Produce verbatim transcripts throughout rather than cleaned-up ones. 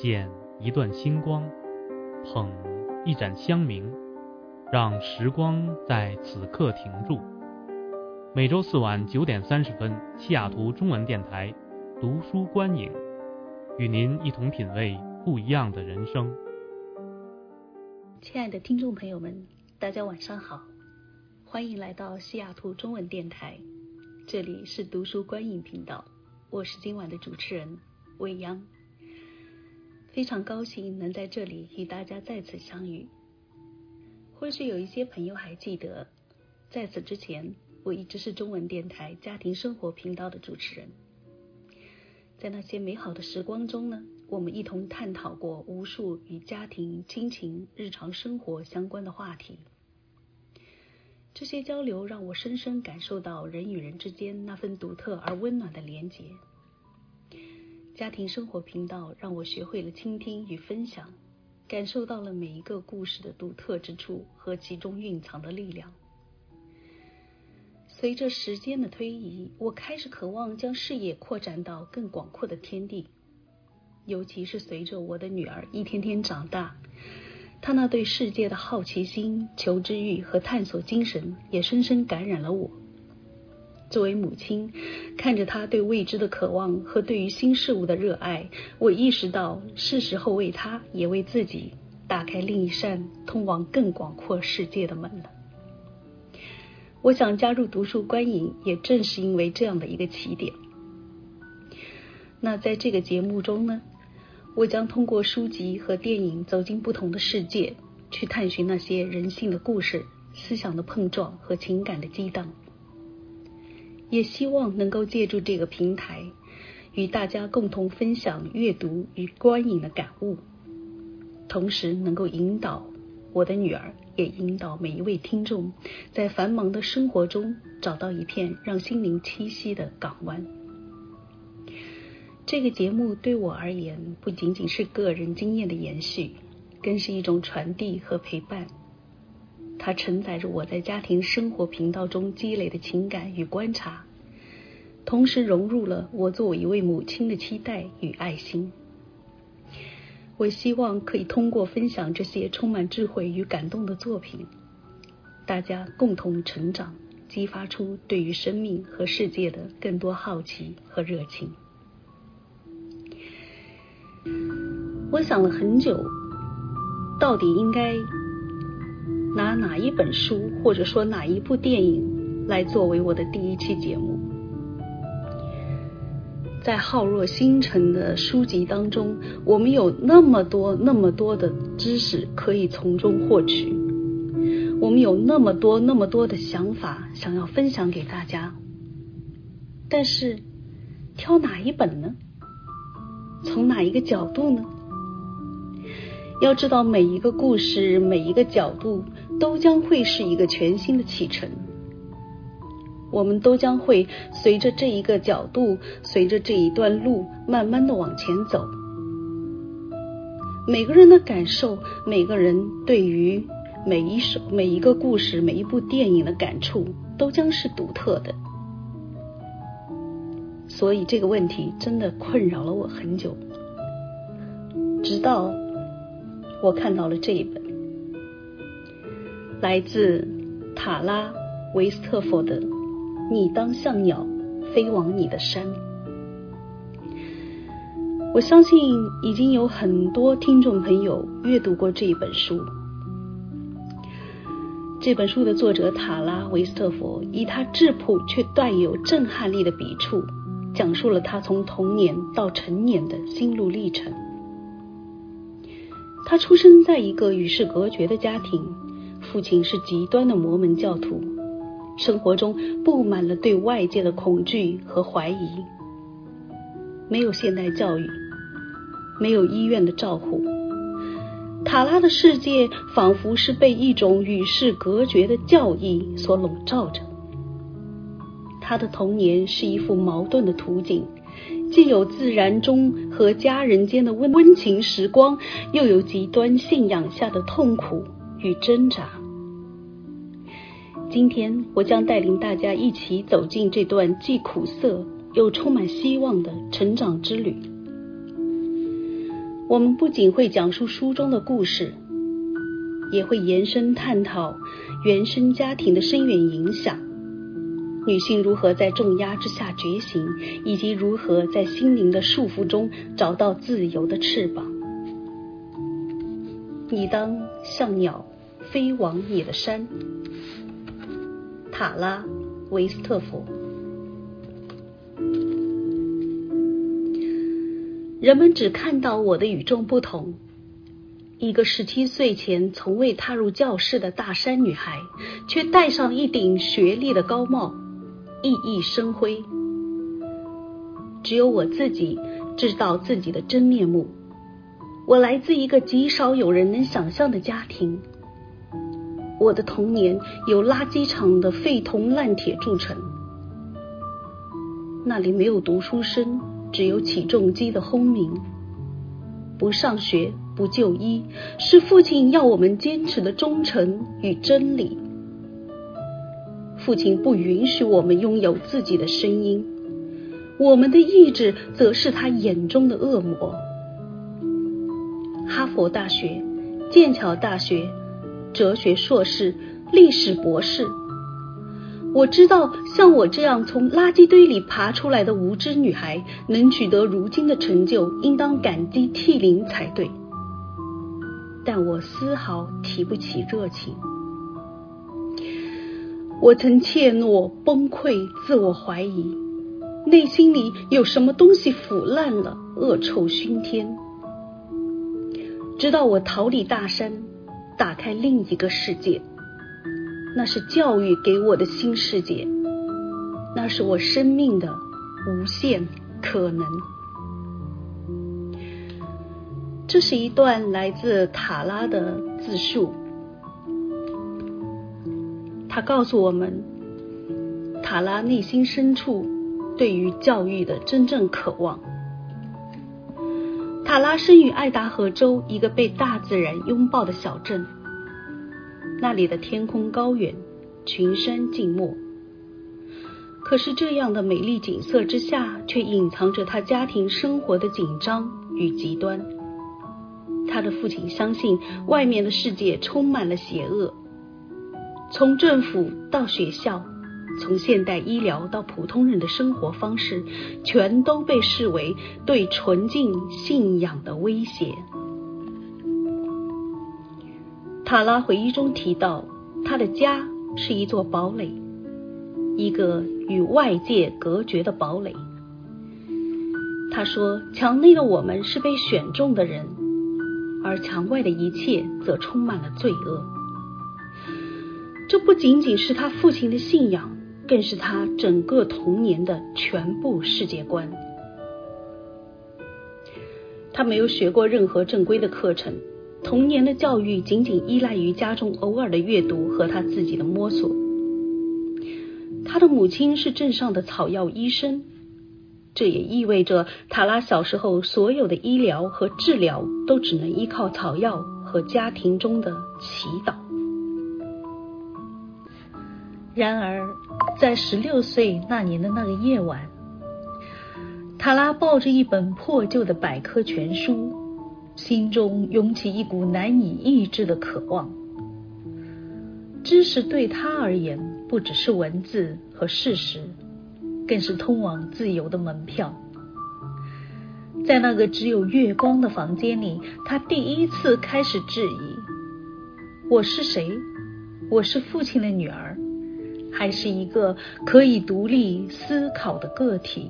捡一段星光，捧一盏香茗，让时光在此刻停住。每周四晚九点三十分，西雅图中文电台读书观影，与您一同品味不一样的人生。 亲爱的听众朋友们，大家晚上好，欢迎来到西雅图中文电台，这里是读书观影频道，我是今晚的主持人未央。非常高兴能在这里与大家再次相遇。或许有一些朋友还记得，在此之前我一直是中文电台家庭生活频道的主持人。在那些美好的时光中呢，我们一同探讨过无数与家庭、亲情、日常生活相关的话题。这些交流让我深深感受到人与人之间那份独特而温暖的连结。家庭生活频道让我学会了倾听与分享，感受到了每一个故事的独特之处和其中蕴藏的力量。随着时间的推移，我开始渴望将视野扩展到更广阔的天地，尤其是随着我的女儿一天天长大，她那对世界的好奇心、求知欲和探索精神也深深感染了我。作为母亲，看着她对未知的渴望和对于新事物的热爱，我意识到是时候为她也为自己打开另一扇通往更广阔世界的门了。我想加入读书观影，也正是因为这样的一个起点。那在这个节目中呢，我将通过书籍和电影走进不同的世界，去探寻那些人性的故事、思想的碰撞和情感的激荡。也希望能够借助这个平台，与大家共同分享阅读与观影的感悟，同时能够引导我的女儿，也引导每一位听众，在繁忙的生活中找到一片让心灵栖息的港湾。这个节目对我而言，不仅仅是个人经验的延续，更是一种传递和陪伴。它承载着我在家庭生活频道中积累的情感与观察，同时融入了我作为一位母亲的期待与爱心。我希望可以通过分享这些充满智慧与感动的作品，大家共同成长，激发出对于生命和世界的更多好奇和热情。我想了很久，到底应该拿哪一本书或者说哪一部电影来作为我的第一期节目。在浩若星辰的书籍当中，我们有那么多那么多的知识可以从中获取，我们有那么多那么多的想法想要分享给大家，但是挑哪一本呢？从哪一个角度呢？要知道，每一个故事，每一个角度都将会是一个全新的启程，我们都将会随着这一个角度，随着这一段路慢慢的往前走。每个人的感受，每个人对于每一首每一个故事，每一部电影的感触都将是独特的。所以这个问题真的困扰了我很久，直到我看到了这一本来自塔拉维斯特佛的《你当像鸟飞往你的山》。我相信已经有很多听众朋友阅读过这一本书。这本书的作者塔拉维斯特佛以他质朴却带有震撼力的笔触，讲述了他从童年到成年的心路历程。他出生在一个与世隔绝的家庭，父亲是极端的摩门教徒，生活中布满了对外界的恐惧和怀疑。没有现代教育，没有医院的照护，塔拉的世界仿佛是被一种与世隔绝的教义所笼罩着。他的童年是一幅矛盾的图景，既有自然中和家人间的温温情时光，又有极端信仰下的痛苦与挣扎。今天我将带领大家一起走进这段既苦涩又充满希望的成长之旅。 我们不仅会讲述书中的故事，也会延伸探讨原生家庭的深远影响，女性如何在重压之下觉醒，以及如何在心灵的束缚中找到自由的翅膀。你当像鸟飞往你的山。塔拉·维斯特佛。人们只看到我的与众不同，一个十七岁前从未踏入教室的大山女孩，却戴上一顶学历的高帽，熠熠生辉。只有我自己知道自己的真面目。我来自一个极少有人能想象的家庭。我的童年由垃圾场的废铜烂铁铸成，那里没有读书声，只有起重机的轰鸣。不上学，不就医，是父亲要我们坚持的忠诚与真理。父亲不允许我们拥有自己的声音，我们的意志则是他眼中的恶魔。哈佛大学、剑桥大学、哲学硕士、历史博士。我知道像我这样从垃圾堆里爬出来的无知女孩能取得如今的成就，应当感激涕零才对。但我丝毫提不起热情。我曾怯懦、崩溃、自我怀疑，内心里有什么东西腐烂了，恶臭熏天。直到我逃离大山，打开另一个世界，那是教育给我的新世界，那是我生命的无限可能。这是一段来自塔拉的自述，他告诉我们，塔拉内心深处对于教育的真正渴望。塔拉生于爱达荷州一个被大自然拥抱的小镇，那里的天空高远，群山静默。可是这样的美丽景色之下，却隐藏着他家庭生活的紧张与极端。他的父亲相信外面的世界充满了邪恶，从政府到学校，从现代医疗到普通人的生活方式，全都被视为对纯净信仰的威胁。塔拉回忆中提到，他的家是一座堡垒，一个与外界隔绝的堡垒。他说，墙内的我们是被选中的人，而墙外的一切则充满了罪恶。这不仅仅是他父亲的信仰，更是他整个童年的全部世界观。他没有学过任何正规的课程，童年的教育仅仅依赖于家中偶尔的阅读和他自己的摸索。他的母亲是镇上的草药医生，这也意味着塔拉小时候所有的医疗和治疗都只能依靠草药和家庭中的祈祷。然而在十六岁那年的那个夜晚，塔拉抱着一本破旧的百科全书，心中涌起一股难以抑制的渴望。知识对他而言不只是文字和事实，更是通往自由的门票。在那个只有月光的房间里，他第一次开始质疑，我是谁？我是父亲的女儿，还是一个可以独立思考的个体？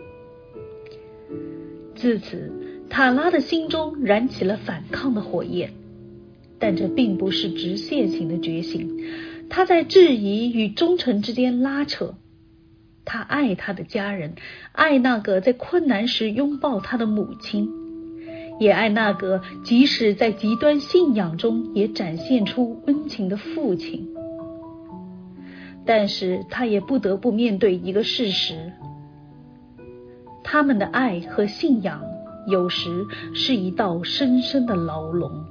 自此，塔拉的心中燃起了反抗的火焰，但这并不是直线型的觉醒，他在质疑与忠诚之间拉扯。他爱他的家人，爱那个在困难时拥抱他的母亲，也爱那个即使在极端信仰中也展现出温情的父亲。但是他也不得不面对一个事实，他们的爱和信仰有时是一道深深的牢笼。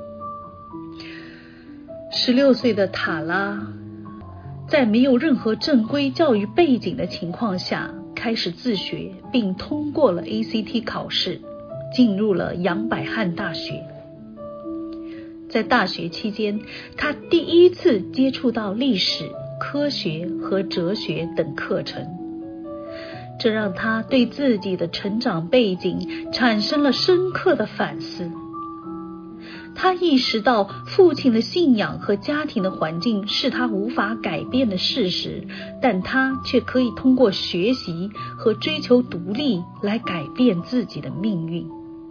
十六岁的塔拉在没有任何正规教育背景的情况下开始自学，并通过了 A C T 考试。 进入了杨百翰大学。在大学期间，他第一次接触到历史、科学和哲学等课程，这让他对自己的成长背景产生了深刻的反思。他意识到父亲的信仰和家庭的环境是他无法改变的事实，但他却可以通过学习和追求独立来改变自己的命运。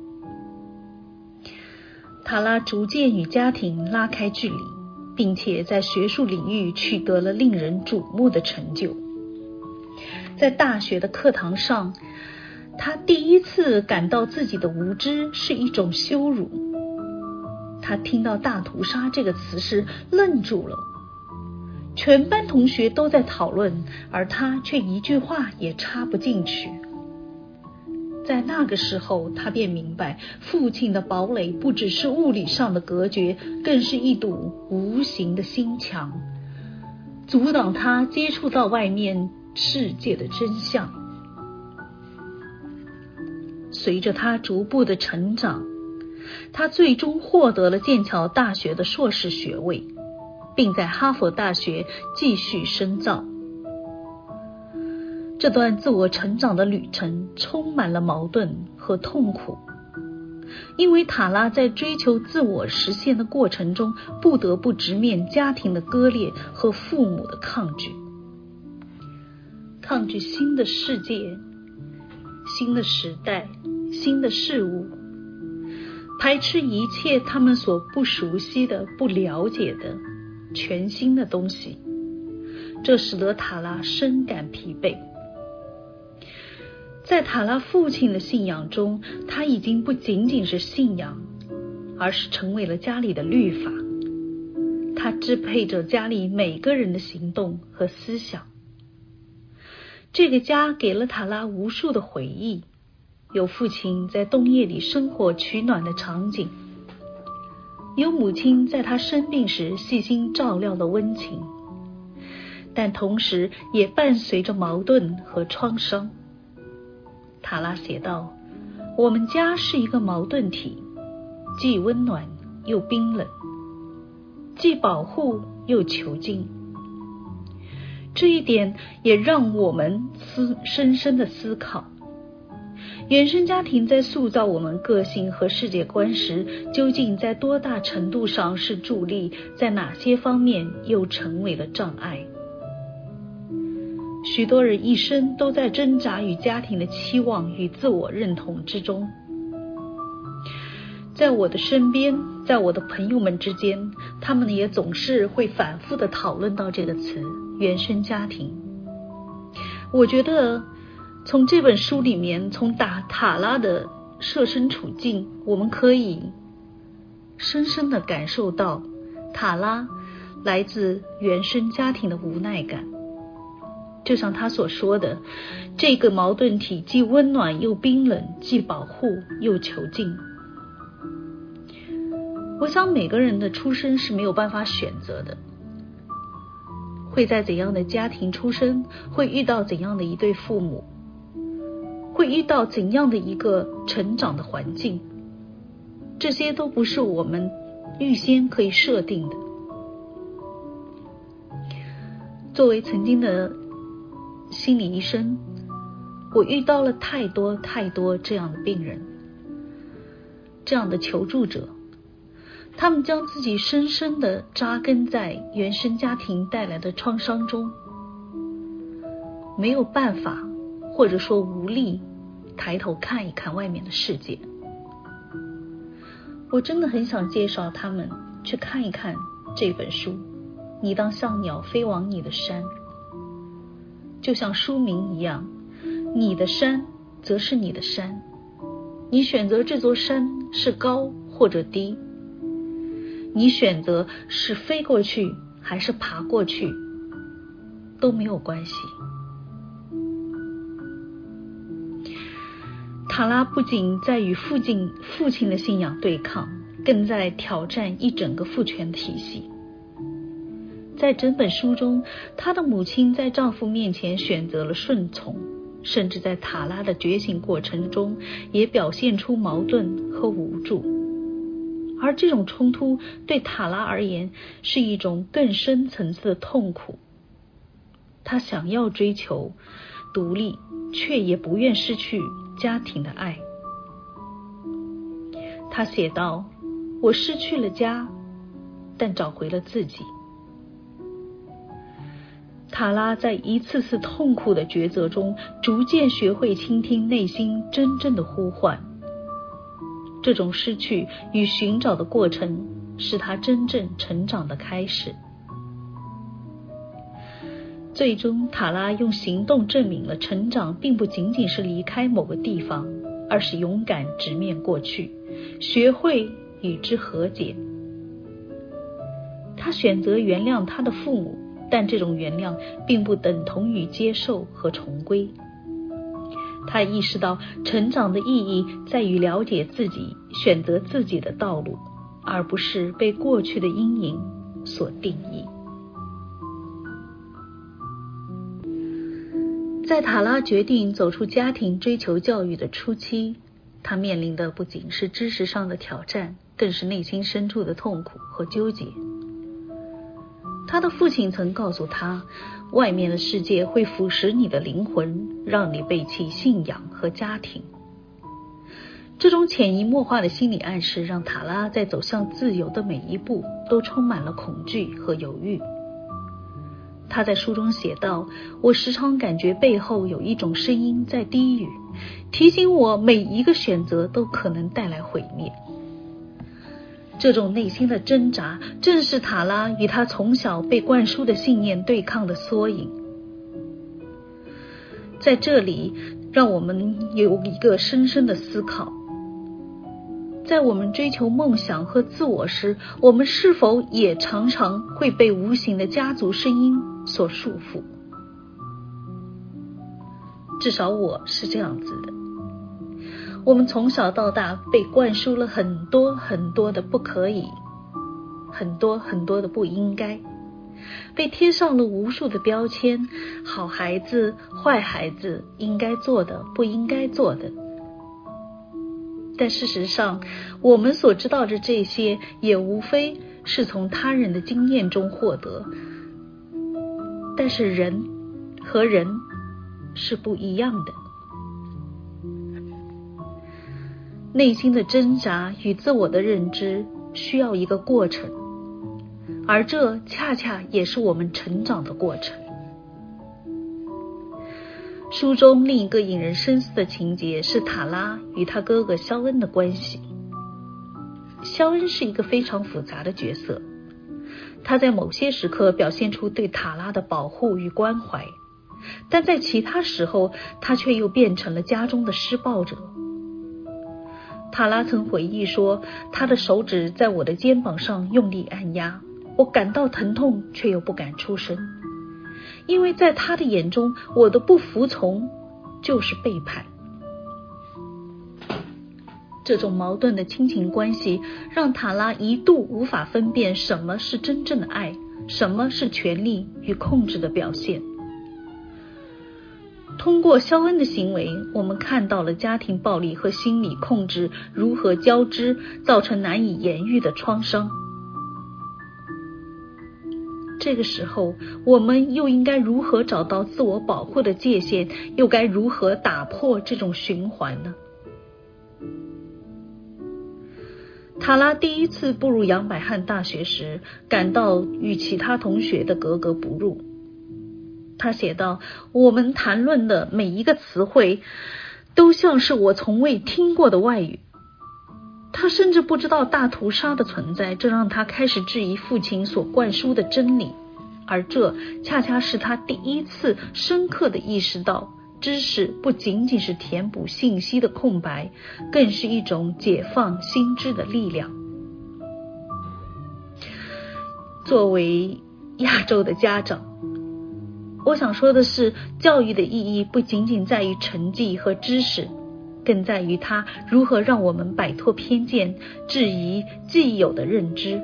塔拉逐渐与家庭拉开距离，并且在学术领域取得了令人瞩目的成就。在大学的课堂上，他第一次感到自己的无知是一种羞辱。他听到大屠杀这个词时愣住了，全班同学都在讨论，而他却一句话也插不进去。在那个时候，他便明白，父亲的堡垒不只是物理上的隔绝，更是一堵无形的心墙，阻挡他接触到外面世界的真相。随着他逐步的成长，他最终获得了剑桥大学的硕士学位，并在哈佛大学继续深造。这段自我成长的旅程充满了矛盾和痛苦，因为塔拉在追求自我实现的过程中，不得不直面家庭的割裂和父母的抗拒，抗拒新的世界、新的时代、新的事物，排斥一切他们所不熟悉的、不了解的全新的东西，这使得塔拉深感疲惫。在塔拉父亲的信仰中，他已经不仅仅是信仰，而是成为了家里的律法。他支配着家里每个人的行动和思想。这个家给了塔拉无数的回忆，有父亲在冬夜里生火取暖的场景，有母亲在他生病时细心照料的温情，但同时也伴随着矛盾和创伤。塔拉写道，我们家是一个矛盾体，既温暖又冰冷，既保护又囚禁。这一点也让我们思深深的思考，原生家庭在塑造我们个性和世界观时，究竟在多大程度上是助力，在哪些方面又成为了障碍。许多人一生都在挣扎与家庭的期望与自我认同之中。在我的身边，在我的朋友们之间，他们也总是会反复的讨论到这个词，原生家庭。我觉得从这本书里面，从塔塔拉的设身处境，我们可以深深的感受到塔拉来自原生家庭的无奈感。就像他所说的，这个矛盾体既温暖又冰冷，既保护又囚禁。我想每个人的出生是没有办法选择的，会在怎样的家庭出生，会遇到怎样的一对父母，会遇到怎样的一个成长的环境，这些都不是我们预先可以设定的。作为曾经的心理医生，我遇到了太多太多这样的病人，这样的求助者，他们将自己深深地扎根在原生家庭带来的创伤中，没有办法，或者说无力抬头看一看外面的世界。我真的很想介绍他们去看一看这本书，你当像鸟飞往你的山。就像书名一样，你的山则是你的山，你选择这座山是高或者低，你选择是飞过去还是爬过去都没有关系。塔拉不仅在与父亲父亲的信仰对抗，更在挑战一整个父权体系。在整本书中，她的母亲在丈夫面前选择了顺从， 甚至在塔拉的觉醒过程中也表现出矛盾和无助。而这种冲突对塔拉而言是一种更深层次的痛苦。他想要追求独立，却也不愿失去家庭的爱。他写道：我失去了家，但找回了自己。塔拉在一次次痛苦的抉择中，逐渐学会倾听内心真正的呼唤。这种失去与寻找的过程，是他真正成长的开始。最终，塔拉用行动证明了成长并不仅仅是离开某个地方，而是勇敢直面过去，学会与之和解。他选择原谅他的父母，但这种原谅并不等同于接受和重归。他意识到成长的意义在于了解自己，选择自己的道路，而不是被过去的阴影所定义。在塔拉决定走出家庭追求教育的初期，他面临的不仅是知识上的挑战，更是内心深处的痛苦和纠结。他的父亲曾告诉他，外面的世界会腐蚀你的灵魂，让你背弃信仰和家庭。这种潜移默化的心理暗示让塔拉在走向自由的每一步都充满了恐惧和犹豫。他在书中写道：我时常感觉背后有一种声音在低语，提醒我每一个选择都可能带来毁灭。这种内心的挣扎，正是塔拉与他从小被灌输的信念对抗的缩影。在这里，让我们有一个深深的思考：在我们追求梦想和自我时，我们是否也常常会被无形的家族声音所束缚？至少我是这样子的。我们从小到大被灌输了很多很多的不可以，很多很多的不应该，被贴上了无数的标签，好孩子、坏孩子，应该做的、不应该做的。但事实上，我们所知道的这些，也无非是从他人的经验中获得。但是人和人是不一样的。内心的挣扎与自我的认知需要一个过程，而这恰恰也是我们成长的过程。书中另一个引人深思的情节是塔拉与他哥哥肖恩的关系。肖恩是一个非常复杂的角色，他在某些时刻表现出对塔拉的保护与关怀，但在其他时候，他却又变成了家中的施暴者。塔拉曾回忆说，他的手指在我的肩膀上用力按压，我感到疼痛却又不敢出声，因为在他的眼中，我的不服从就是背叛。这种矛盾的亲情关系让塔拉一度无法分辨什么是真正的爱，什么是权力与控制的表现。通过肖恩的行为，我们看到了家庭暴力和心理控制如何交织，造成难以言喻的创伤。这个时候，我们又应该如何找到自我保护的界限，又该如何打破这种循环呢？塔拉第一次步入杨百翰大学时，感到与其他同学的格格不入。他写道，我们谈论的每一个词汇都像是我从未听过的外语。他甚至不知道大屠杀的存在，这让他开始质疑父亲所灌输的真理，而这恰恰是他第一次深刻地意识到，知识不仅仅是填补信息的空白，更是一种解放心智的力量。作为亚洲的家长，我想说的是，教育的意义不仅仅在于成绩和知识，更在于它如何让我们摆脱偏见，质疑既有的认知。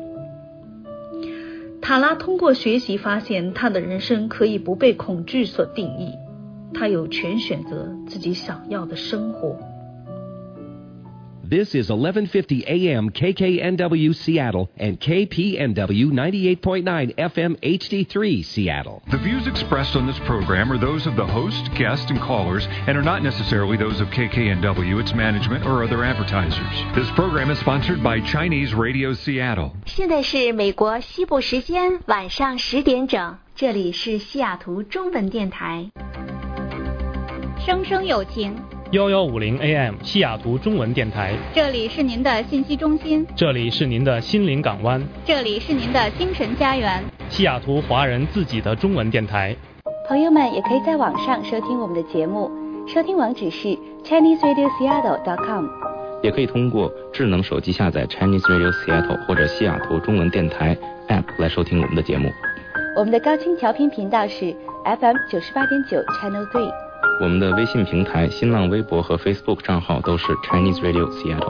塔拉通过学习发现，他的人生可以不被恐惧所定义。 他有权选择自己想要的生活。 This is eleven fifty A M K K N W Seattle and K P N W ninety-eight point nine F M H D three Seattle. The views expressed on this program are those of the host, guests, and callers and are not necessarily those of K K N W, its management, or other advertisers. This program is sponsored by Chinese Radio Seattle. 现在是美国西部时间晚上十点整，这里是西雅图中文电台。 生生有情幺幺五零 A M 西雅图中文电台， 这里是您的信息中心， 这里是您的心灵港湾， 这里是您的精神家园， 西雅图华人自己的中文电台。 朋友们也可以在网上收听我们的节目，收听网址是 Chinese Radio Seattle dot com， 也可以通过智能手机下载 Chinese Radio Seattle 或者西雅图中文电台 App 来收听我们的节目。 我们的高清调频频道是 F M 九十八点九 Channel three。 我们的微信平台、新浪微博和 Facebook 账号都是 Chinese Radio Seattle。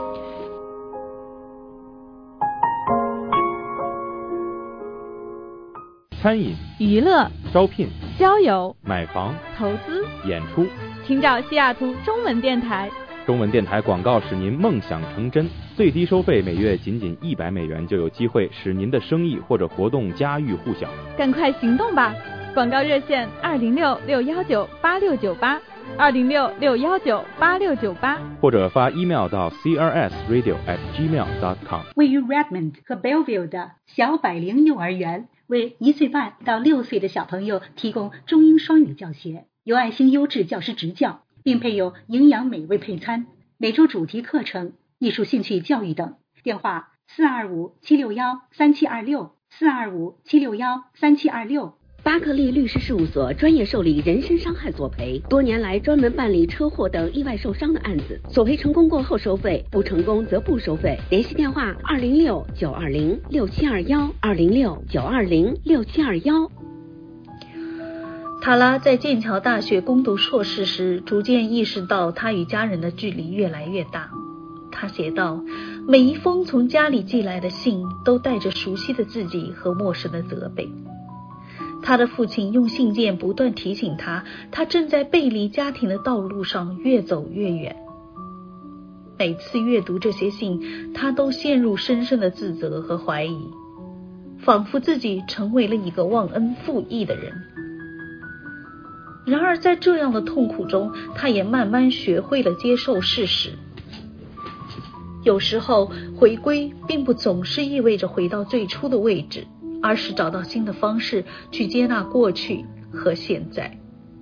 餐饮、 娱乐、 招聘、 交友、 买房、 投资、 演出， 请找西雅图中文电台。 中文电台广告使您梦想成真，最低收费每月仅仅一百美元，就有机会使您的生意或者活动家喻户晓。 赶快行动吧！广告热线二零六六幺九八六九八，二零六六幺九八六九八， 或者发 email 到 c r s radio at gmail dot com。 位于 Redmond 和 Belleville 的小百灵幼儿园为一岁半到六岁的小朋友提供中英双语教学，有爱心优质教师执教，并配有营养美味配餐，每周主题课程、艺术兴趣教育等。电话四二五七六幺三七二六，四二五七六幺三七二六。 巴克利律师事务所专业受理人身伤害索赔，多年来专门办理车祸等意外受伤的案子，索赔成功过后收费，不成功则不收费。联系电话二零六九二零六七二幺，二零六九二零六七二幺。 塔拉在剑桥大学攻读硕士时，逐渐意识到他与家人的距离越来越大。他写道，每一封从家里寄来的信都带着熟悉的自己和陌生的责备。他的父亲用信件不断提醒他，他正在背离家庭的道路上越走越远。每次阅读这些信，他都陷入深深的自责和怀疑，仿佛自己成为了一个忘恩负义的人。然而在这样的痛苦中，他也慢慢学会了接受事实。有时候回归并不总是意味着回到最初的位置，而是找到新的方式去接纳过去和现在。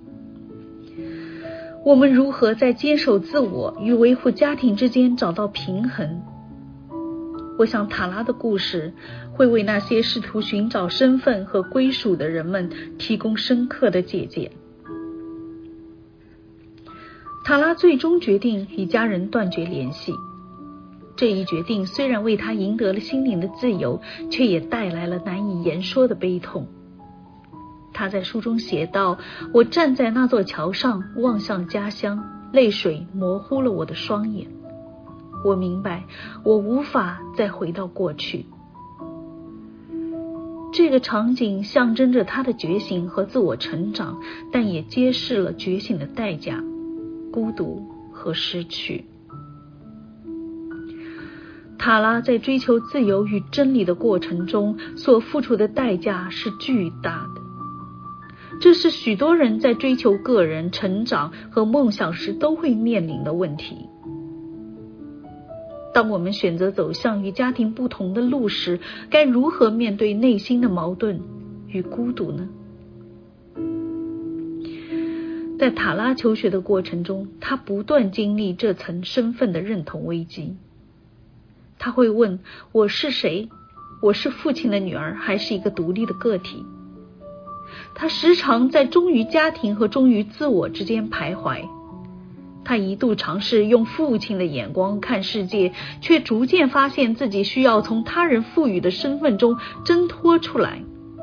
我们如何在接受自我与维护家庭之间找到平衡？我想塔拉的故事会为那些试图寻找身份和归属的人们提供深刻的借鉴。塔拉最终决定与家人断绝联系，这一决定虽然为他赢得了心灵的自由，却也带来了难以言说的悲痛。他在书中写道，我站在那座桥上望向家乡，泪水模糊了我的双眼。我明白，我无法再回到过去。这个场景象征着他的觉醒和自我成长，但也揭示了觉醒的代价，孤独和失去。塔拉在追求自由与真理的过程中所付出的代价是巨大的，这是许多人在追求个人成长和梦想时都会面临的问题。当我们选择走向与家庭不同的路时，该如何面对内心的矛盾与孤独呢？在塔拉求学的过程中，他不断经历这层身份的认同危机。他会问，我是谁？我是父亲的女儿，还是一个独立的个体？他时常在忠于家庭和忠于自我之间徘徊。他一度尝试用父亲的眼光看世界，却逐渐发现自己需要从他人赋予的身份中挣脱出来。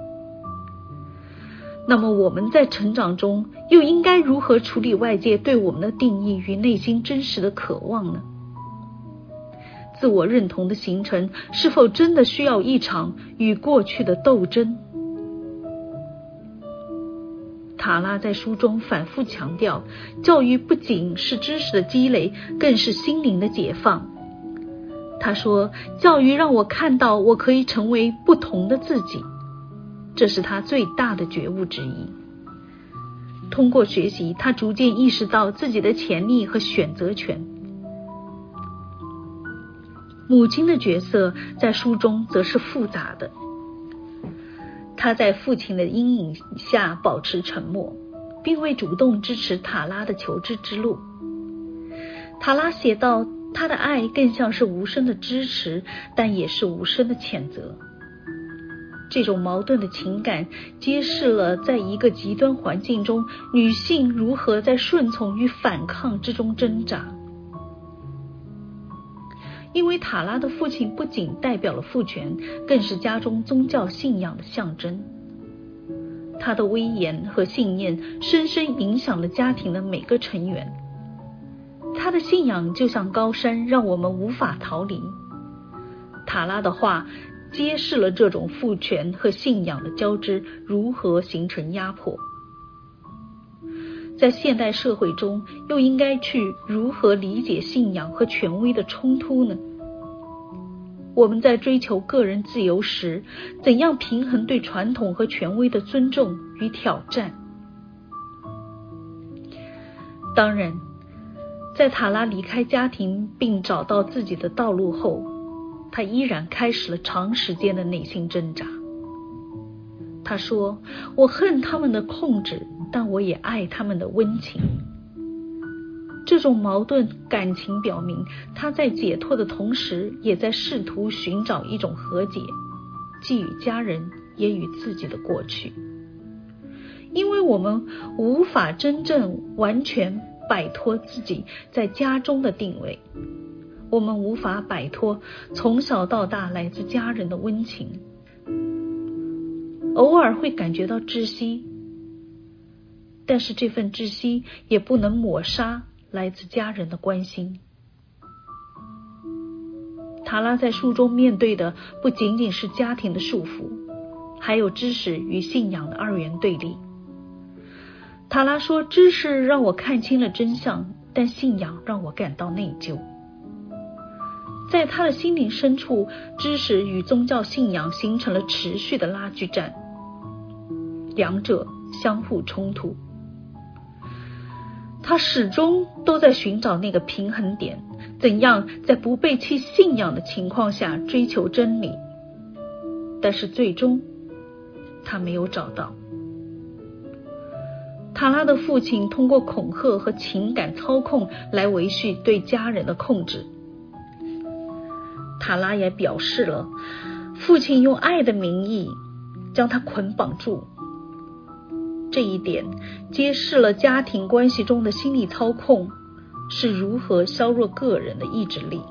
那么我们在成长中又应该如何处理外界对我们的定义与内心真实的渴望呢？自我认同的形成是否真的需要一场与过去的斗争？塔塔拉在书中反复强调，教育不仅是知识的积累，更是心灵的解放。他说，教育让我看到我可以成为不同的自己，这是他最大的觉悟之一。通过学习，他逐渐意识到自己的潜力和选择权。母亲的角色在书中则是复杂的，她在父亲的阴影下保持沉默，并未主动支持塔拉的求知之路。塔拉写道，他的爱更像是无声的支持，但也是无声的谴责。这种矛盾的情感揭示了在一个极端环境中，女性如何在顺从与反抗之中挣扎。因为塔拉的父亲不仅代表了父权，更是家中宗教信仰的象征。他的威严和信念深深影响了家庭的每个成员。他的信仰就像高山，让我们无法逃离。塔拉的话揭示了这种父权和信仰的交织如何形成压迫。在现代社会中，又应该去如何理解信仰和权威的冲突呢？我们在追求个人自由时，怎样平衡对传统和权威的尊重与挑战？当然，在塔拉离开家庭并找到自己的道路后，他依然开始了长时间的内心挣扎。他说，我恨他们的控制，但我也爱他们的温情。这种矛盾感情表明，他在解脱的同时，也在试图寻找一种和解，既与家人，也与自己的过去。因为我们无法真正完全摆脱自己在家中的定位，我们无法摆脱从小到大来自家人的温情，偶尔会感觉到窒息，但是这份窒息也不能抹杀来自家人的关心。塔拉在书中面对的不仅仅是家庭的束缚，还有知识与信仰的二元对立。塔拉说，知识让我看清了真相，但信仰让我感到内疚。在他的心灵深处，知识与宗教信仰形成了持续的拉锯战，两者相互冲突。他始终都在寻找那个平衡点，怎样在不背弃信仰的情况下追求真理，但是最终他没有找到。塔拉的父亲通过恐吓和情感操控来维系对家人的控制。塔拉也表示了，父亲用爱的名义将他捆绑住。这一点揭示了家庭关系中的心理操控是如何削弱个人的意志力。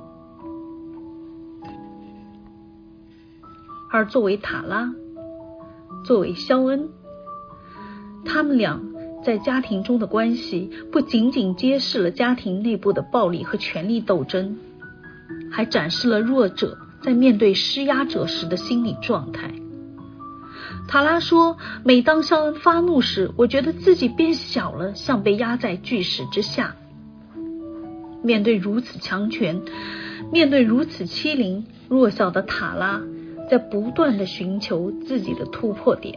而作为塔拉，作为肖恩，他们俩在家庭中的关系不仅仅揭示了家庭内部的暴力和权力斗争，还展示了弱者在面对施压者时的心理状态。塔拉说，每当肖恩发怒时，我觉得自己变小了，像被压在巨石之下。面对如此强权，面对如此欺凌，弱小的塔拉在不断地寻求自己的突破点。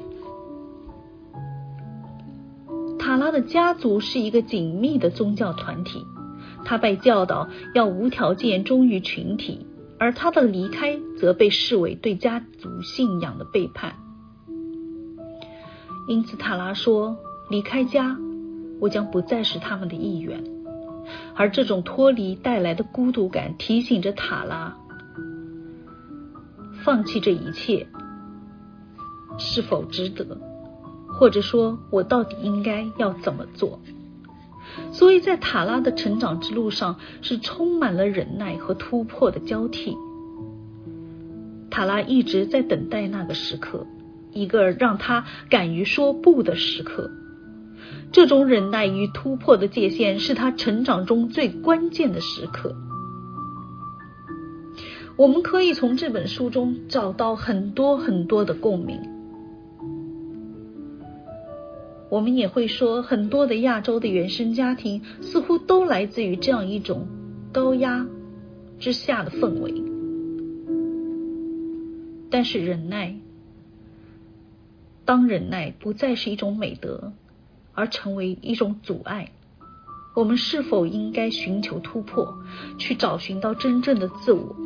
塔拉的家族是一个紧密的宗教团体，他被教导要无条件忠于群体，而他的离开则被视为对家族信仰的背叛。因此塔拉说，离开家，我将不再是他们的一员。而这种脱离带来的孤独感提醒着塔拉，放弃这一切是否值得，或者说我到底应该要怎么做。所以在塔拉的成长之路上是充满了忍耐和突破的交替。塔拉一直在等待那个时刻，一个让他敢于说不的时刻。这种忍耐与突破的界限是他成长中最关键的时刻。我们可以从这本书中找到很多很多的共鸣。 我们也会说，很多的亚洲的原生家庭似乎都来自于这样一种高压之下的氛围。但是忍耐，当忍耐不再是一种美德，而成为一种阻碍，我们是否应该寻求突破，去找寻到真正的自我？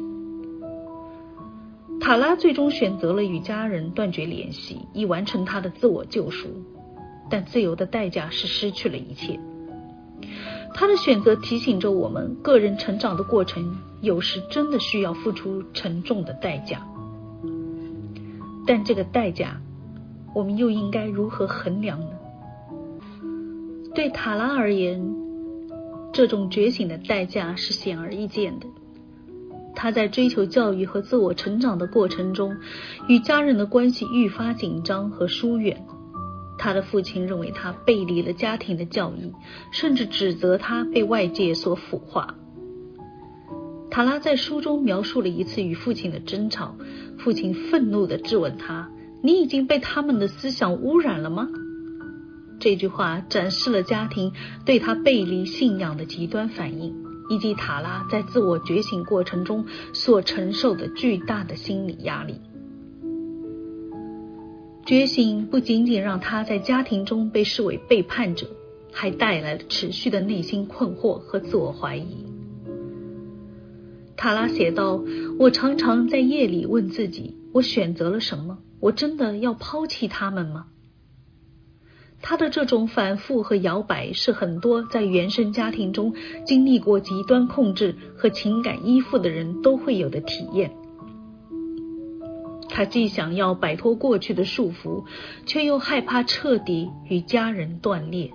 塔拉最终选择了与家人断绝联系，以完成他的自我救赎，但自由的代价是失去了一切。他的选择提醒着我们，个人成长的过程有时真的需要付出沉重的代价，但这个代价我们又应该如何衡量呢？对塔拉而言，这种觉醒的代价是显而易见的。他在追求教育和自我成长的过程中，与家人的关系愈发紧张和疏远。他的父亲认为他背离了家庭的教义，甚至指责他被外界所腐化。塔拉在书中描述了一次与父亲的争吵，父亲愤怒地质问他：你已经被他们的思想污染了吗？这句话展示了家庭对他背离信仰的极端反应，以及塔拉在自我觉醒过程中所承受的巨大的心理压力。觉醒不仅仅让他在家庭中被视为背叛者，还带来了持续的内心困惑和自我怀疑。塔拉写道：我常常在夜里问自己，我选择了什么？我真的要抛弃他们吗？他的这种反复和摇摆是很多在原生家庭中经历过极端控制和情感依附的人都会有的体验。他既想要摆脱过去的束缚，却又害怕彻底与家人断裂。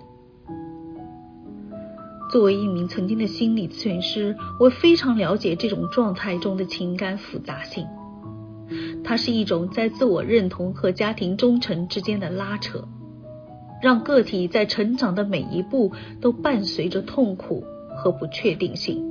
作为一名曾经的心理咨询师，我非常了解这种状态中的情感复杂性。它是一种在自我认同和家庭忠诚之间的拉扯，让个体在成长的每一步都伴随着痛苦和不确定性。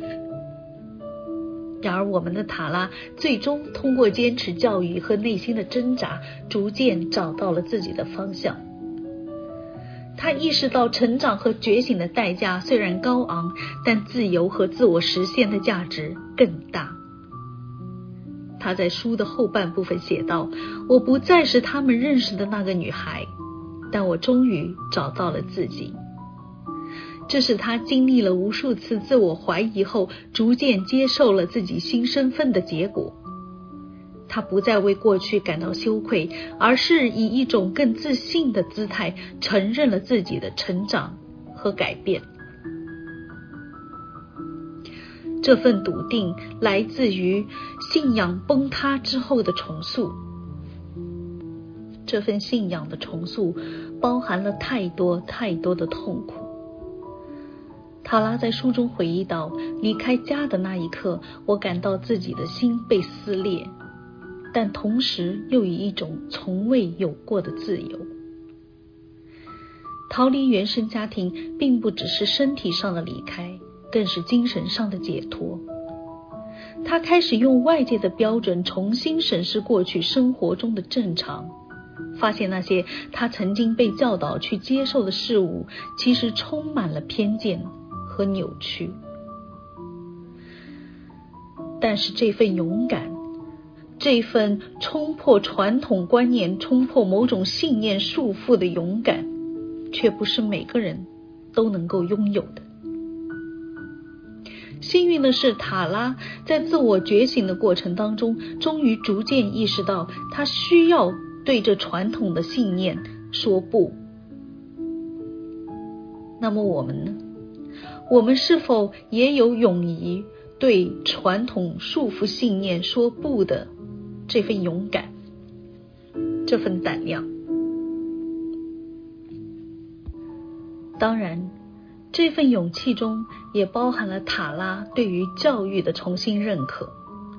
然而我们的塔拉最终通过坚持教育和内心的挣扎，逐渐找到了自己的方向。他意识到成长和觉醒的代价虽然高昂，但自由和自我实现的价值更大。他在书的后半部分写道：我不再是他们认识的那个女孩，但我终于找到了自己。这是他经历了无数次自我怀疑后，逐渐接受了自己新身份的结果。他不再为过去感到羞愧，而是以一种更自信的姿态承认了自己的成长和改变。这份笃定来自于信仰崩塌之后的重塑。这份信仰的重塑包含了太多太多的痛苦。塔拉在书中回忆到，离开家的那一刻，我感到自己的心被撕裂，但同时又以一种从未有过的自由。逃离原生家庭并不只是身体上的离开，更是精神上的解脱。他开始用外界的标准重新审视过去生活中的正常，发现那些他曾经被教导去接受的事物，其实充满了偏见和扭曲。但是这份勇敢，这份冲破传统观念、冲破某种信念束缚的勇敢，却不是每个人都能够拥有的。幸运的是，塔拉在自我觉醒的过程当中，终于逐渐意识到他需要对这传统的信念说不。那么我们呢？我们是否也有勇于对传统束缚信念说不的这份勇敢，这份胆量？当然，这份勇气中也包含了塔拉对于教育的重新认可。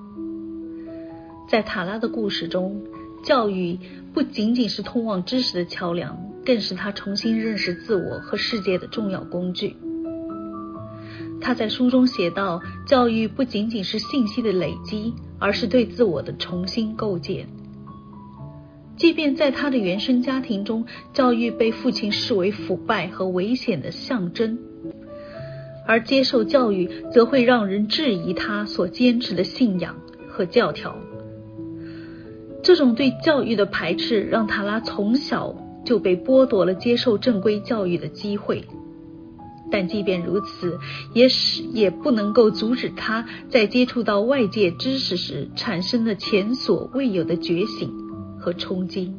在塔拉的故事中，教育不仅仅是通往知识的桥梁，更是他重新认识自我和世界的重要工具。他在书中写道，教育不仅仅是信息的累积，而是对自我的重新构建。 即便在他的原生家庭中，教育被父亲视为腐败和危险的象征，而接受教育则会让人质疑他所坚持的信仰和教条。这种对教育的排斥让塔拉从小就被剥夺了接受正规教育的机会，但即便如此，也使也不能够阻止他在接触到外界知识时产生的前所未有的觉醒和冲击。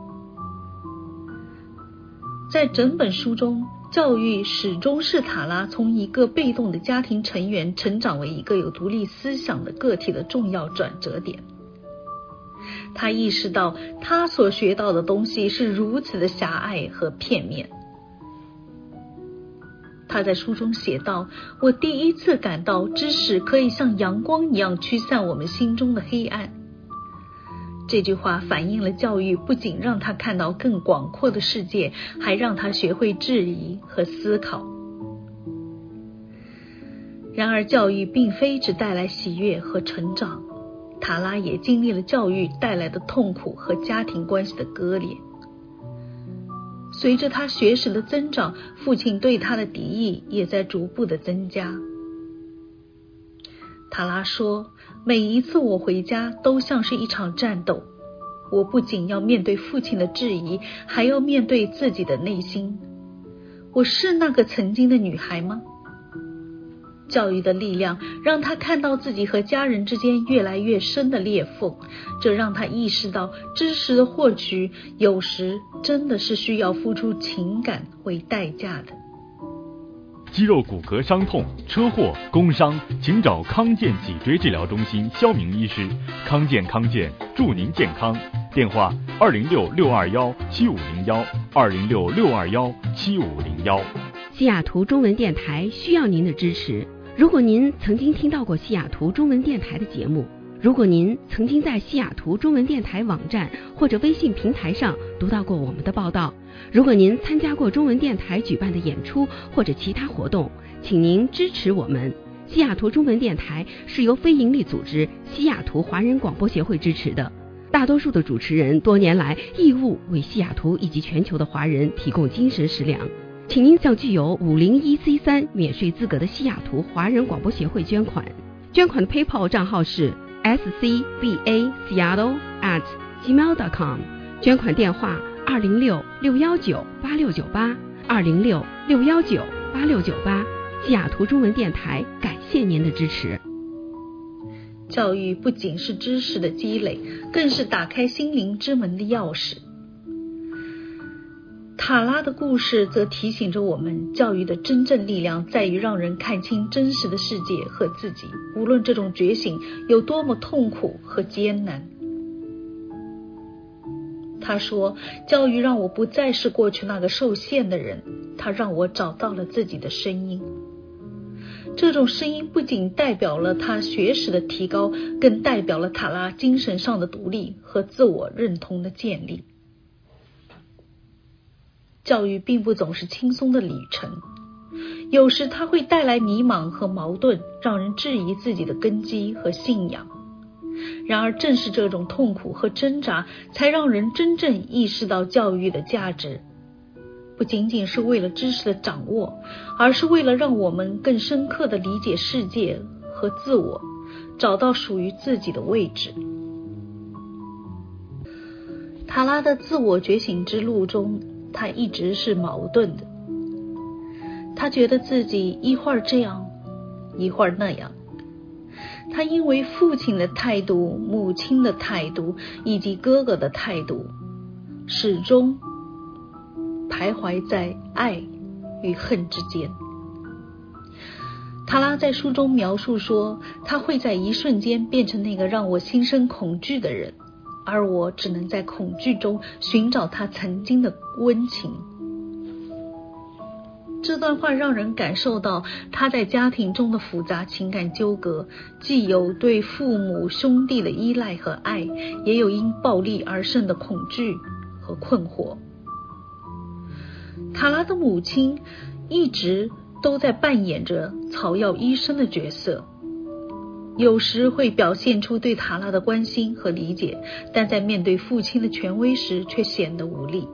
在整本书中，教育始终是塔拉从一个被动的家庭成员成长为一个有独立思想的个体的重要转折点。他意识到他所学到的东西是如此的狭隘和片面。他在书中写道，我第一次感到知识可以像阳光一样驱散我们心中的黑暗。这句话反映了教育不仅让他看到更广阔的世界，还让他学会质疑和思考。然而教育并非只带来喜悦和成长，塔拉也经历了教育带来的痛苦和家庭关系的割裂。随着他学识的增长，父亲对他的敌意也在逐步的增加。塔拉说，每一次我回家都像是一场战斗，我不仅要面对父亲的质疑，还要面对自己的内心。我是那个曾经的女孩吗？教育的力量让他看到自己和家人之间越来越深的裂缝，这让他意识到知识的获取有时真的是需要付出情感为代价的。 肌肉骨骼伤痛、车祸、工伤，请找康健脊椎治疗中心肖明医师。康健康健，祝您健康。电话二零六六二幺七五零幺二零六六二幺七五零幺。 西雅图中文电台需要您的支持。如果您曾经听到过西雅图中文电台的节目，如果您曾经在西雅图中文电台网站或者微信平台上读到过我们的报道，如果您参加过中文电台举办的演出或者其他活动，请您支持我们。西雅图中文电台是由非营利组织西雅图华人广播协会支持的，大多数的主持人多年来义务为西雅图以及全球的华人提供精神食粮。请您向具有五零一 C 三 免税资格的西雅图华人广播协会捐款，捐款的 PayPal 账号是 s c b a seattle at gmail dot com， 捐款电话二零六六幺九八六九八二零六六幺九八六九八。西雅图中文电台感谢您的支持。 教育不仅是知识的积累，更是打开心灵之门的钥匙。塔拉的故事则提醒着我们，教育的真正力量在于让人看清真实的世界和自己，无论这种觉醒有多么痛苦和艰难。他说，教育让我不再是过去那个受限的人，它让我找到了自己的声音。这种声音不仅代表了他学识的提高，更代表了塔拉精神上的独立和自我认同的建立。教育并不总是轻松的旅程，有时它会带来迷茫和矛盾，让人质疑自己的根基和信仰。然而正是这种痛苦和挣扎，才让人真正意识到教育的价值，不仅仅是为了知识的掌握，而是为了让我们更深刻地理解世界和自我，找到属于自己的位置。塔拉的自我觉醒之路中，他一直是矛盾的。他觉得自己一会儿这样，一会儿那样。他因为父亲的态度、母亲的态度以及哥哥的态度，始终徘徊在爱与恨之间。塔拉在书中描述说，他会在一瞬间变成那个让我心生恐惧的人，而我只能在恐惧中寻找他曾经的温情。这段话让人感受到他在家庭中的复杂情感纠葛，既有对父母兄弟的依赖和爱，也有因暴力而生的恐惧和困惑。塔拉的母亲一直都在扮演着草药医生的角色， 有时会表现出对塔拉的关心和理解，但在面对父亲的权威时却显得无力。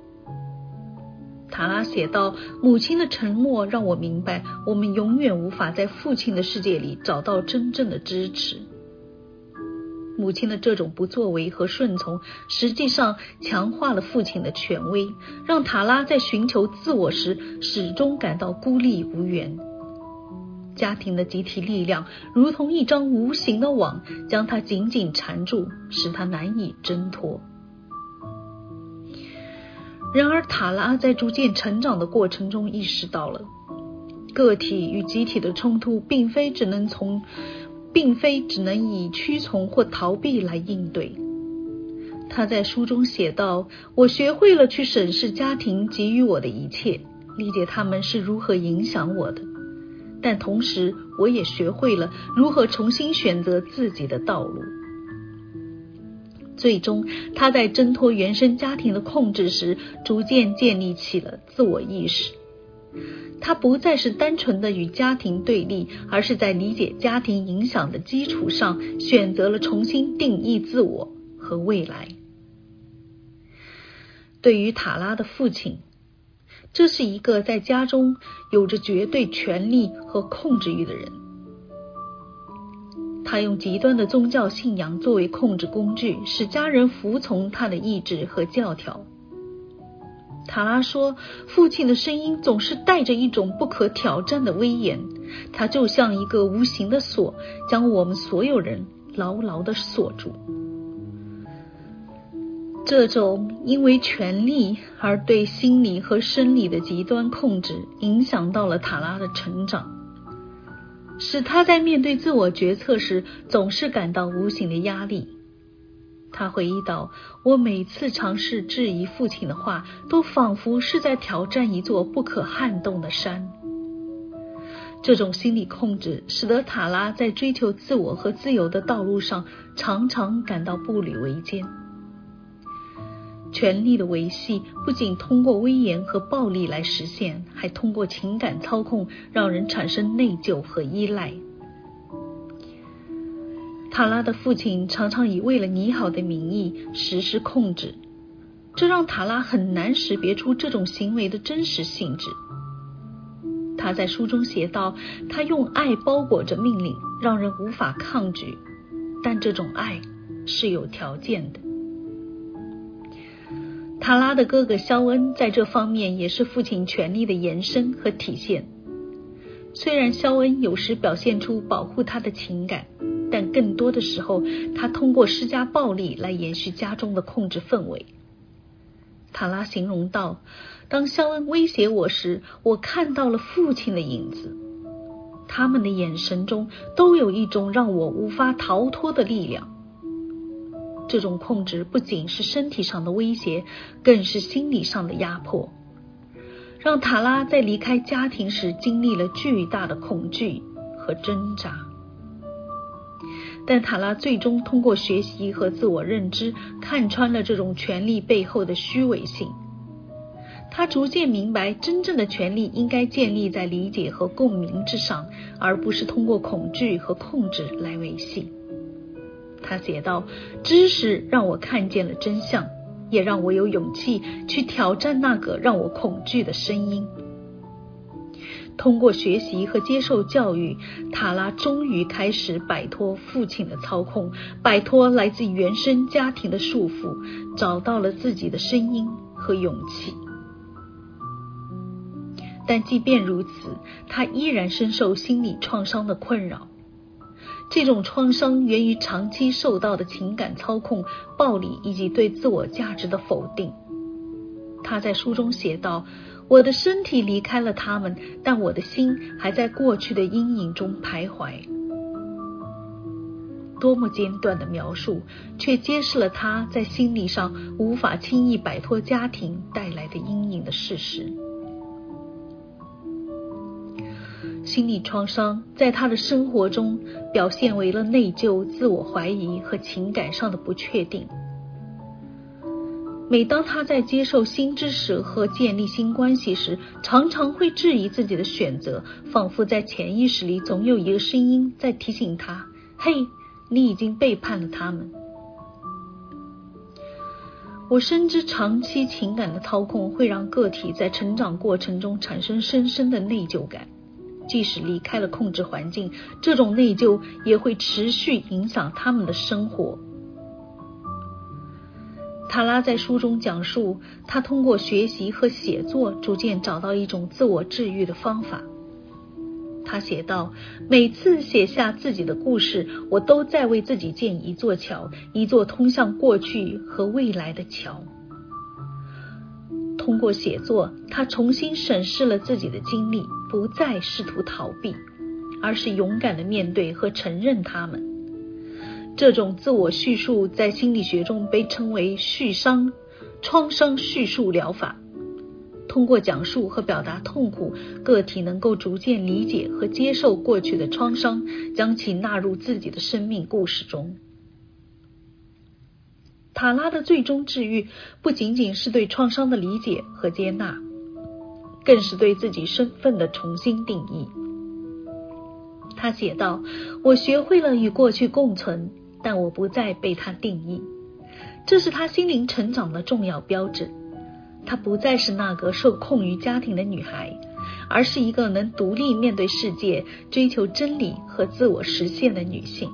塔拉写道，母亲的沉默让我明白，我们永远无法在父亲的世界里找到真正的支持。母亲的这种不作为和顺从，实际上强化了父亲的权威，让塔拉在寻求自我时始终感到孤立无援。家庭的集体力量如同一张无形的网，将他紧紧缠住，使他难以挣脱。然而塔拉在逐渐成长的过程中意识到了，个体与集体的冲突并非只能从并非只能以屈从或逃避来应对。他在书中写道，我学会了去审视家庭给予我的一切，理解他们是如何影响我的，但同时我也学会了如何重新选择自己的道路。最终他在挣脱原生家庭的控制时，逐渐建立起了自我意识。他不再是单纯的与家庭对立，而是在理解家庭影响的基础上，选择了重新定义自我和未来。对于塔拉的父亲，这是一个在家中有着绝对权力和控制欲的人。他用极端的宗教信仰作为控制工具，使家人服从他的意志和教条。塔拉说，父亲的声音总是带着一种不可挑战的威严，他就像一个无形的锁，将我们所有人牢牢地锁住。这种因为权力而对心理和生理的极端控制，影响到了塔拉的成长，使他在面对自我决策时总是感到无形的压力。他回忆道，我每次尝试质疑父亲的话，都仿佛是在挑战一座不可撼动的山。这种心理控制使得塔拉在追求自我和自由的道路上常常感到步履维艰。权力的维系不仅通过威严和暴力来实现，还通过情感操控让人产生内疚和依赖。塔拉的父亲常常以为了你好的名义实施控制，这让塔拉很难识别出这种行为的真实性质。他在书中写道，他用爱包裹着命令，让人无法抗拒，但这种爱是有条件的。塔拉的哥哥肖恩在这方面也是父亲权力的延伸和体现。虽然肖恩有时表现出保护他的情感，但更多的时候他通过施加暴力来延续家中的控制氛围。塔拉形容道，当肖恩威胁我时，我看到了父亲的影子，他们的眼神中都有一种让我无法逃脱的力量。这种控制不仅是身体上的威胁，更是心理上的压迫，让塔拉在离开家庭时经历了巨大的恐惧和挣扎。但塔拉最终通过学习和自我认知，看穿了这种权力背后的虚伪性。他逐渐明白，真正的权力应该建立在理解和共鸣之上，而不是通过恐惧和控制来维系。他写道，知识让我看见了真相，也让我有勇气去挑战那个让我恐惧的声音。通过学习和接受教育，塔拉终于开始摆脱父亲的操控，摆脱来自原生家庭的束缚，找到了自己的声音和勇气。但即便如此，他依然深受心理创伤的困扰。这种创伤源于长期受到的情感操控、暴力以及对自我价值的否定。他在书中写道，我的身体离开了他们，但我的心还在过去的阴影中徘徊。多么简短的描述，却揭示了他在心理上无法轻易摆脱家庭带来的阴影的事实。心理创伤在他的生活中表现为了内疚、自我怀疑和情感上的不确定。每当他在接受新知识和建立新关系时，常常会质疑自己的选择，仿佛在潜意识里总有一个声音在提醒他， 嘿，你已经背叛了他们。我深知长期情感的操控会让个体在成长过程中产生深深的内疚感，即使离开了控制环境，这种内疚也会持续影响他们的生活。塔拉在书中讲述，他通过学习和写作逐渐找到一种自我治愈的方法。他写道，每次写下自己的故事，我都在为自己建一座桥，一座通向过去和未来的桥。通过写作，他重新审视了自己的经历，不再试图逃避，而是勇敢地面对和承认它们。这种自我叙述在心理学中被称为叙伤创伤叙述疗法。通过讲述和表达痛苦，个体能够逐渐理解和接受过去的创伤，将其纳入自己的生命故事中。塔拉的最终治愈不仅仅是对创伤的理解和接纳，更是对自己身份的重新定义。他写道，我学会了与过去共存，但我不再被它定义。这是他心灵成长的重要标志。她不再是那个受控于家庭的女孩，而是一个能独立面对世界、追求真理和自我实现的女性。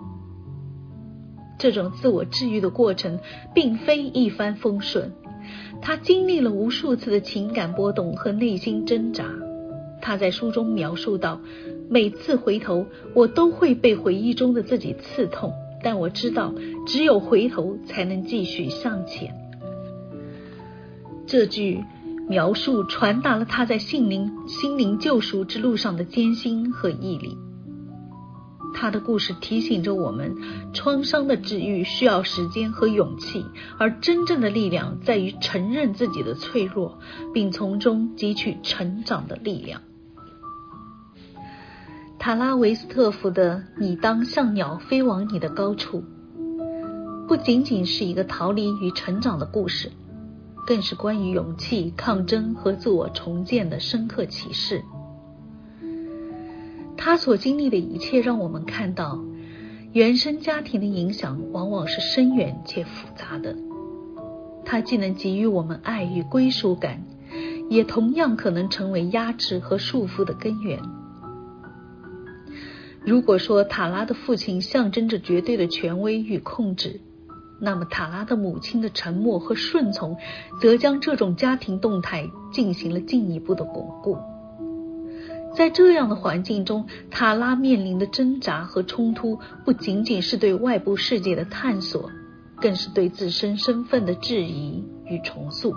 这种自我治愈的过程并非一帆风顺，她经历了无数次的情感波动和内心挣扎。她在书中描述到，每次回头，我都会被回忆中的自己刺痛，但我知道，只有回头才能继续向前。这句描述传达了他在心灵心灵救赎之路上的艰辛和毅力。他的故事提醒着我们，创伤的治愈需要时间和勇气，而真正的力量在于承认自己的脆弱，并从中汲取成长的力量。塔拉维斯特夫的《你当像鸟飞往你的高处》不仅仅是一个逃离与成长的故事，更是关于勇气、抗争和自我重建的深刻启示。他所经历的一切让我们看到，原生家庭的影响往往是深远且复杂的。它既能给予我们爱与归属感，也同样可能成为压制和束缚的根源。如果说塔拉的父亲象征着绝对的权威与控制，那么塔拉的母亲的沉默和顺从则将这种家庭动态进行了进一步的巩固。在这样的环境中，塔拉面临的挣扎和冲突不仅仅是对外部世界的探索，更是对自身身份的质疑与重塑。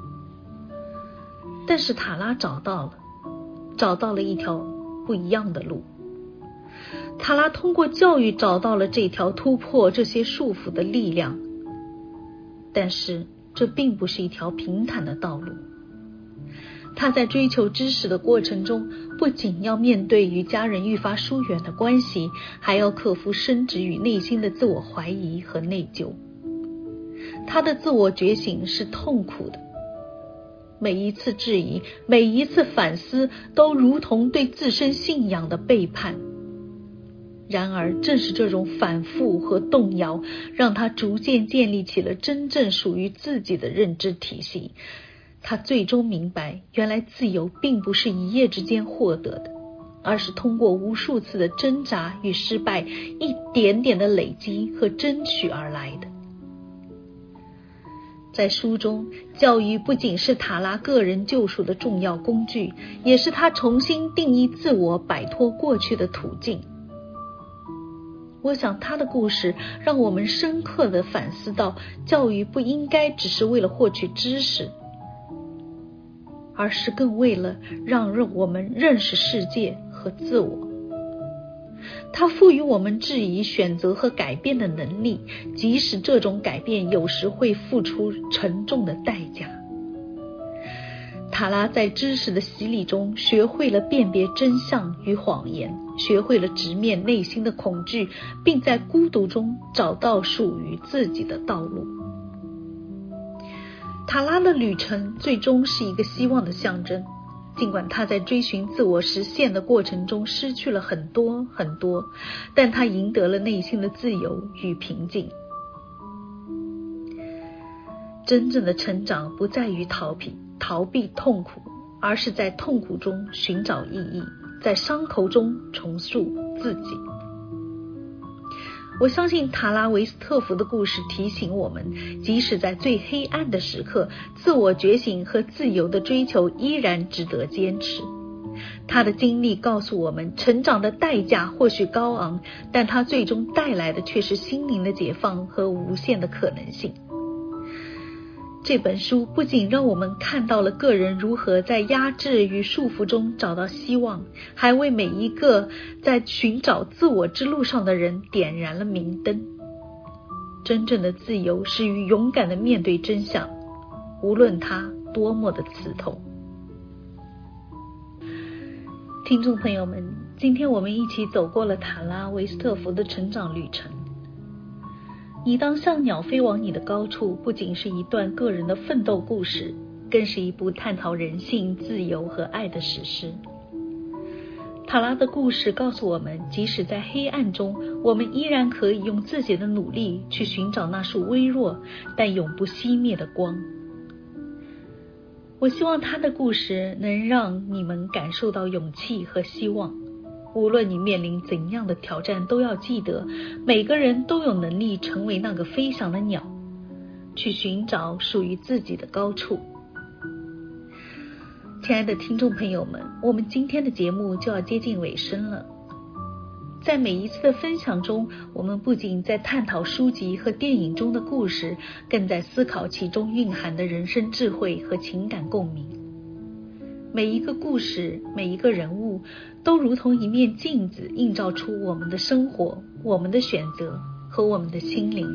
但是塔拉找到了找到了一条不一样的路。塔拉通过教育找到了这条突破这些束缚的力量，但是这并不是一条平坦的道路。他在追求知识的过程中，不仅要面对与家人愈发疏远的关系，还要克服深植于内心的自我怀疑和内疚。他的自我觉醒是痛苦的，每一次质疑，每一次反思，都如同对自身信仰的背叛。然而正是这种反复和动摇，让他逐渐建立起了真正属于自己的认知体系。他最终明白，原来自由并不是一夜之间获得的，而是通过无数次的挣扎与失败，一点点的累积和争取而来的。在书中，教育不仅是塔拉个人救赎的重要工具，也是他重新定义自我、摆脱过去的途径。我想他的故事让我们深刻地反思到，教育不应该只是为了获取知识，而是更为了让我们认识世界和自我。它赋予我们质疑、选择和改变的能力，即使这种改变有时会付出沉重的代价。塔拉在知识的洗礼中学会了辨别真相与谎言，学会了直面内心的恐惧，并在孤独中找到属于自己的道路。塔拉的旅程最终是一个希望的象征， 尽管他在追寻自我实现的过程中失去了很多很多，但他赢得了内心的自由与平静。真正的成长不在于逃避逃避痛苦，而是在痛苦中寻找意义，在伤口中重塑自己。我相信塔拉维斯特福的故事提醒我们，即使在最黑暗的时刻，自我觉醒和自由的追求依然值得坚持。他的经历告诉我们，成长的代价或许高昂，但它最终带来的却是心灵的解放和无限的可能性。这本书不仅让我们看到了个人如何在压制与束缚中找到希望，还为每一个在寻找自我之路上的人点燃了明灯。真正的自由是于勇敢地面对真相，无论它多么的刺痛。听众朋友们，今天我们一起走过了塔拉维斯特福的成长旅程。你当像鸟飞往你的高处不仅是一段个人的奋斗故事，更是一部探讨人性、自由和爱的史诗。塔拉的故事告诉我们，即使在黑暗中，我们依然可以用自己的努力去寻找那束微弱但永不熄灭的光。我希望他的故事能让你们感受到勇气和希望。无论你面临怎样的挑战，都要记得，每个人都有能力成为那个飞翔的鸟，去寻找属于自己的高处。亲爱的听众朋友们，我们今天的节目就要接近尾声了。在每一次的分享中，我们不仅在探讨书籍和电影中的故事，更在思考其中蕴含的人生智慧和情感共鸣。每一个故事，每一个人物，都如同一面镜子，映照出我们的生活、我们的选择和我们的心灵。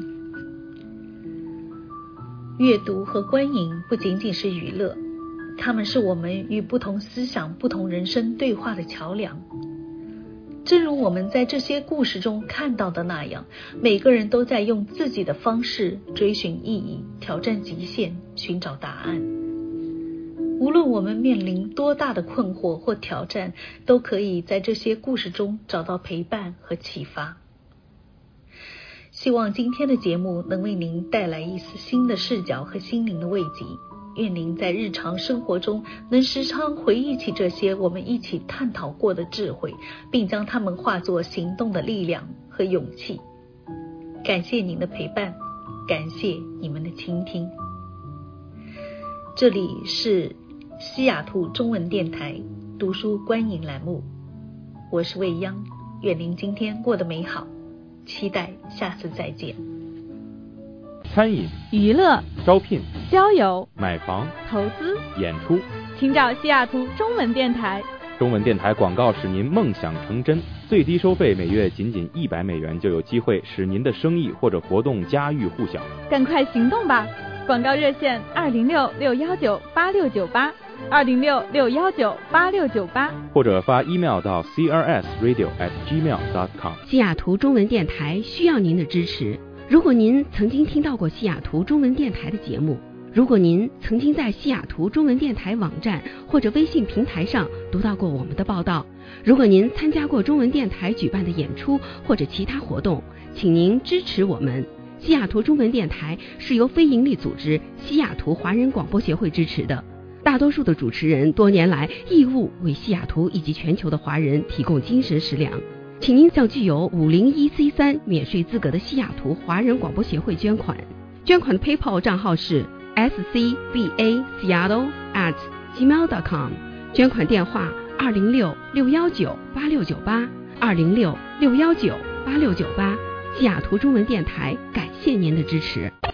阅读和观影不仅仅是娱乐，它们是我们与不同思想、不同人生对话的桥梁。正如我们在这些故事中看到的那样，每个人都在用自己的方式追寻意义，挑战极限，寻找答案。无论我们面临多大的困惑或挑战，都可以在这些故事中找到陪伴和启发。希望今天的节目能为您带来一丝新的视角和心灵的慰藉。愿您在日常生活中能时常回忆起这些我们一起探讨过的智慧，并将它们化作行动的力量和勇气。感谢您的陪伴，感谢你们的倾听。这里是西雅图中文电台读书观影栏目，我是未央，愿您今天过得美好，期待下次再见。 餐饮、 娱乐、 招聘、 交友、 买房、 投资、 演出， 请找西雅图中文电台。 中文电台广告使您梦想成真，最低收费每月仅仅一百美元，就有机会使您的生意或者活动家喻户晓。 赶快行动吧！广告热线二零六六幺九八六九八，二零六六幺九八六九八， 或者发 email 到 c r s radio at gmail dot com。 西雅图中文电台需要您的支持。如果您曾经听到过西雅图中文电台的节目，如果您曾经在西雅图中文电台网站或者微信平台上读到过我们的报道，如果您参加过中文电台举办的演出或者其他活动，请您支持我们。西雅图中文电台是由非营利组织西雅图华人广播协会支持的，大多数的主持人多年来义务为西雅图以及全球的华人提供精神食粮。请您向具有五零一 C 三 免税资格的西雅图华人广播协会捐款，捐款的 PayPal 账号是 s c b a seattle at gmail dot com， 捐款电话二零六六幺九八六九八，二零六六幺九八六九八。西雅图中文电台感谢您的支持。